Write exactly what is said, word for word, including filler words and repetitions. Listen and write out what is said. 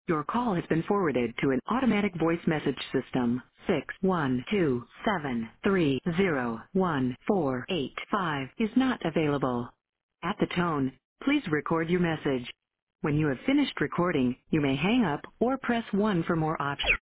Your call has been forwarded to an automatic voice message system. Six one two seven three zero one four eight five is not available. At the tone, please record your message. When you have finished recording, you may hang up or press one for more options.